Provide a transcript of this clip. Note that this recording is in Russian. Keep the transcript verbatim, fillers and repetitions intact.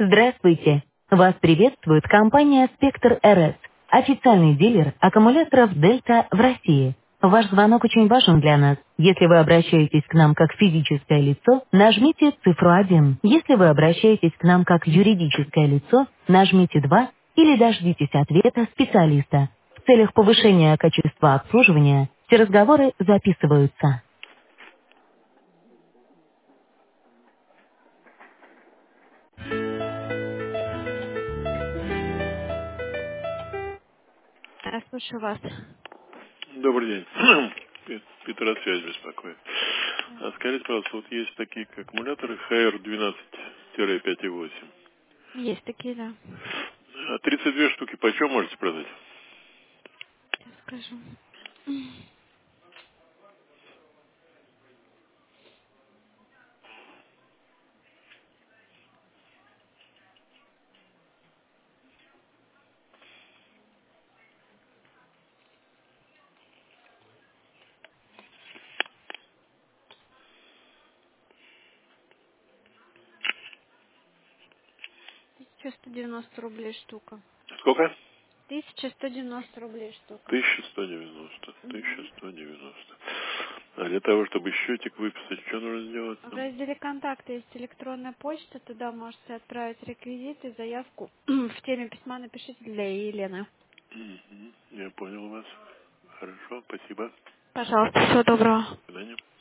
Здравствуйте! Вас приветствует компания «Спектр эр эс», официальный дилер аккумуляторов «Дельта» в России. Ваш звонок очень важен для нас. Если вы обращаетесь к нам как физическое лицо, нажмите цифру один. Если вы обращаетесь к нам как юридическое лицо, нажмите два или дождитесь ответа специалиста. В целях повышения качества обслуживания все разговоры записываются. Я слушаю вас. Добрый день. Пе- Петросвязь беспокоит. А скажите, пожалуйста, вот есть такие аккумуляторы эйч эр двенадцать пять и восемь. Есть такие, да. А тридцать две штуки почем можете продать? Я скажу. тысяча сто девяносто рублей штука. Сколько? тысяча сто девяносто рублей штука. тысяча сто девяносто. Мгм. тысяча сто девяносто. А для того, чтобы счетик выписать, что нужно сделать В нам? разделе «Контакты» есть электронная почта. Туда можете отправить реквизиты, заявку. В теме письма напишите для Елены. Мгм. Я понял вас. Хорошо, спасибо. Пожалуйста, всего доброго. До свидания.